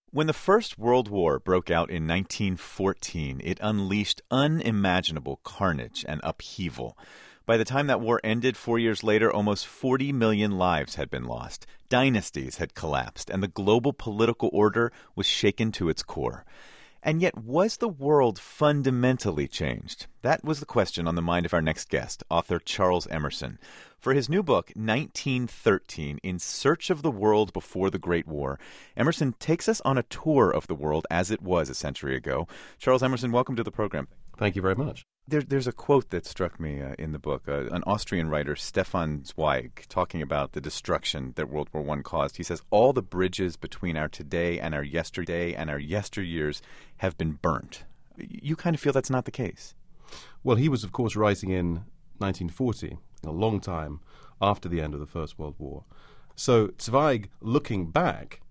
When the First World War broke out in 1914, it unleashed unimaginable carnage and upheaval. By the time that war ended 4 years later, almost 40 million lives had been lost. Dynasties had collapsed, and the global political order was shaken to its core. And yet, was the world fundamentally changed? That was the question on the mind of our next guest, author Charles Emerson. For his new book, 1913, In Search of the World Before the Great War, Emerson takes us on a tour of the world as it was a century ago. Charles Emerson, welcome to the program. Thank you very much. There's a quote that struck me in the book. An Austrian writer, Stefan Zweig, talking about the destruction that World War I caused. He says, all the bridges between our today and our yesterday and our yesteryears have been burnt. You kind of feel that's not the case. Well, he was, of course, writing in 1940, a long time after the end of the First World War. So Zweig, looking back,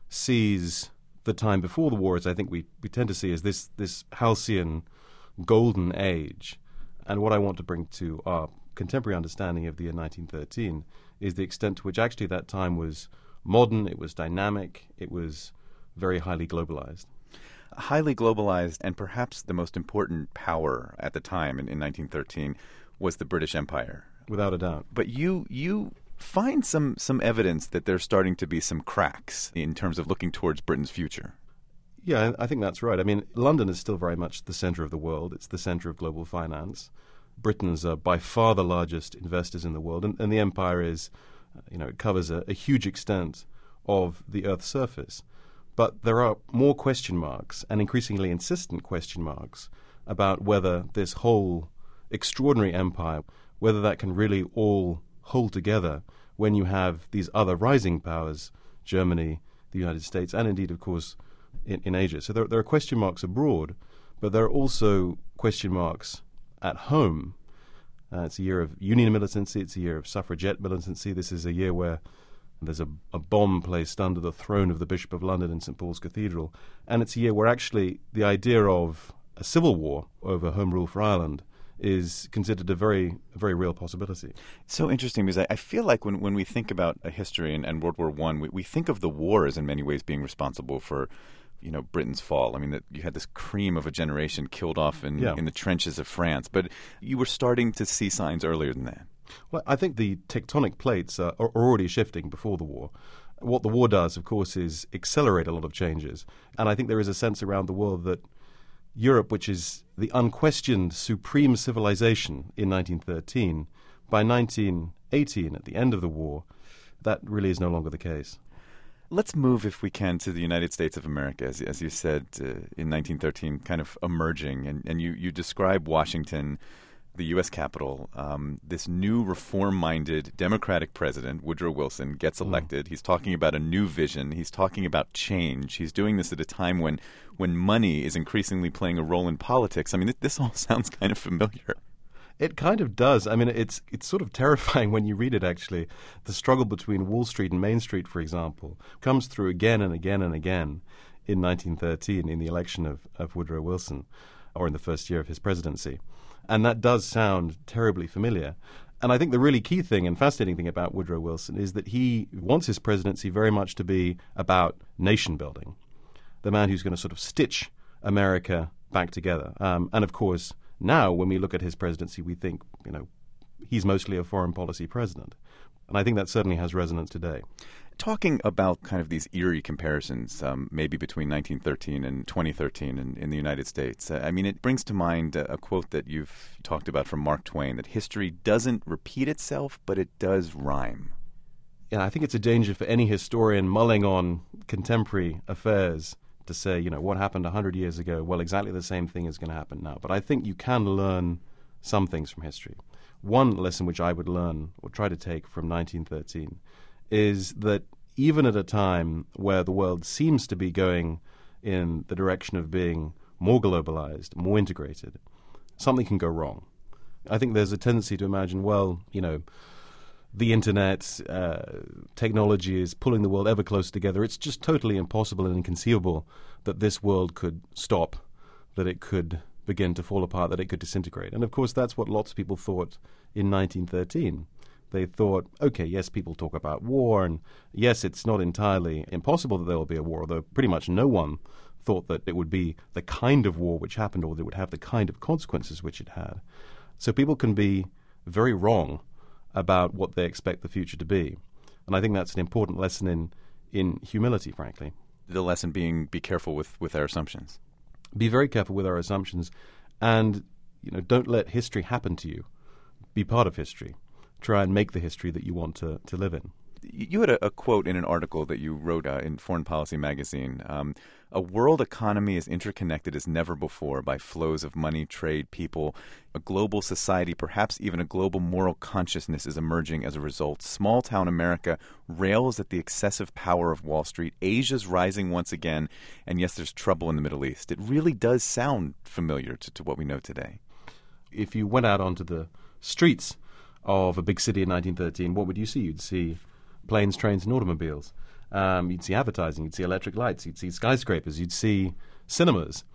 sees the time before the war, as I think we tend to see, as this halcyon golden age. And what I want to bring to our contemporary understanding of the year 1913 is the extent to which actually that time was modern, it was dynamic, it was very highly globalized. Highly globalized, and perhaps the most important power at the time in 1913 was the British Empire. Without a doubt. But you find some evidence that there's starting to be some cracks in terms of looking towards Britain's future. Yeah, I think that's right. I mean, London is still very much the center of the world. It's the center of global finance. Britons are by far the largest investors in the world, and the empire is, it covers a huge extent of the Earth's surface. But there are more question marks, and increasingly insistent question marks, about whether this whole extraordinary empire, whether that can really all hold together when you have these other rising powers, Germany, the United States, and indeed, of course, in Asia. So there are question marks abroad, but there are also question marks at home. It's a year of union militancy. It's a year of suffragette militancy. This is a year where there's a bomb placed under the throne of the Bishop of London in St. Paul's Cathedral. And it's a year where actually the idea of a civil war over Home Rule for Ireland is considered a very real possibility. It's so interesting because I feel like when we think about a history and World War I, we think of the war as in many ways being responsible for Britain's fall. I mean, that you had this cream of a generation killed off in the trenches of France. But you were starting to see signs earlier than that. Well, I think the tectonic plates are already shifting before the war. What the war does, of course, is accelerate a lot of changes. And I think there is a sense around the world that Europe, which is the unquestioned supreme civilization in 1913, by 1918, at the end of the war, that really is no longer the case. Let's move, if we can, to the United States of America, as you said, in 1913, kind of emerging. And you describe Washington, the U.S. Capitol. This new reform-minded Democratic president, Woodrow Wilson, gets elected. He's talking about a new vision. He's talking about change. He's doing this at a time when money is increasingly playing a role in politics. I mean, this all sounds kind of familiar. It kind of does. I mean, it's sort of terrifying when you read it, actually. The struggle between Wall Street and Main Street, for example, comes through again and again and again in 1913 in the election of Woodrow Wilson, or in the first year of his presidency. And that does sound terribly familiar. And I think the really key thing and fascinating thing about Woodrow Wilson is that he wants his presidency very much to be about nation building, the man who's going to sort of stitch America back together. And of course, now, when we look at his presidency, we think, he's mostly a foreign policy president. And I think that certainly has resonance today. Talking about kind of these eerie comparisons, maybe between 1913 and 2013 in the United States, I mean, it brings to mind a quote that you've talked about from Mark Twain, that history doesn't repeat itself, but it does rhyme. Yeah, I think it's a danger for any historian mulling on contemporary affairs to say, what happened 100 years ago? Well, exactly the same thing is going to happen now. But I think you can learn some things from history. One lesson which I would learn or try to take from 1913 is that even at a time where the world seems to be going in the direction of being more globalized, more integrated, something can go wrong. I think there's a tendency to imagine, the internet, technology is pulling the world ever closer together. It's just totally impossible and inconceivable that this world could stop, that it could begin to fall apart, that it could disintegrate. And of course, that's what lots of people thought in 1913, They thought, okay, yes, people talk about war, and yes, it's not entirely impossible that there will be a war, although pretty much no one thought that it would be the kind of war which happened or that it would have the kind of consequences which it had. So people can be very wrong about what they expect the future to be. And I think that's an important lesson in humility, frankly. The lesson being, be careful with our assumptions. Be very careful with our assumptions, and don't let history happen to you. Be part of history. Try and make the history that you want to live in. You had a quote in an article that you wrote in Foreign Policy magazine. A world economy is interconnected as never before by flows of money, trade, people. A global society, perhaps even a global moral consciousness is emerging as a result. Small-town America rails at the excessive power of Wall Street. Asia's rising once again. And yes, there's trouble in the Middle East. It really does sound familiar to what we know today. If you went out onto the streets of a big city in 1913, what would you see? You'd see planes, trains, and automobiles. You'd see advertising, you'd see electric lights, you'd see skyscrapers, you'd see cinemas.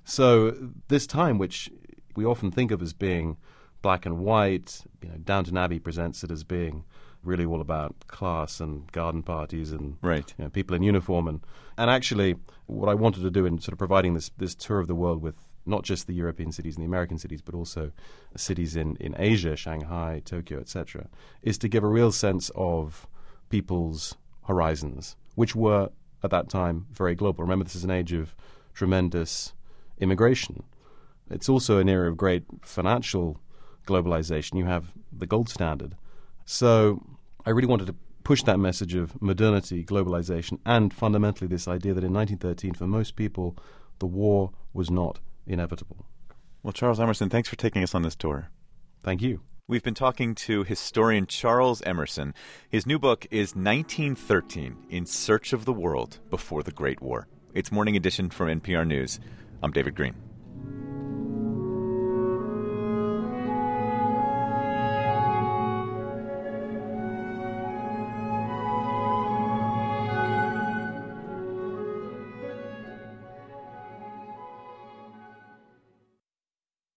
So this time, which we often think of as being black and white, Downton Abbey presents it as being really all about class and garden parties and right. People in uniform. And actually, what I wanted to do in sort of providing this tour of the world with not just the European cities and the American cities, but also cities in Asia, Shanghai, Tokyo, etc., is to give a real sense of people's horizons, which were, at that time, very global. Remember, this is an age of tremendous immigration. It's also an era of great financial globalization. You have the gold standard. So I really wanted to push that message of modernity, globalization, and fundamentally this idea that in 1913, for most people, the war was not inevitable. Well, Charles Emerson, thanks for taking us on this tour. Thank you. We've been talking to historian Charles Emerson. His new book is 1913, In Search of the World Before the Great War. It's Morning Edition from NPR News. I'm David Green.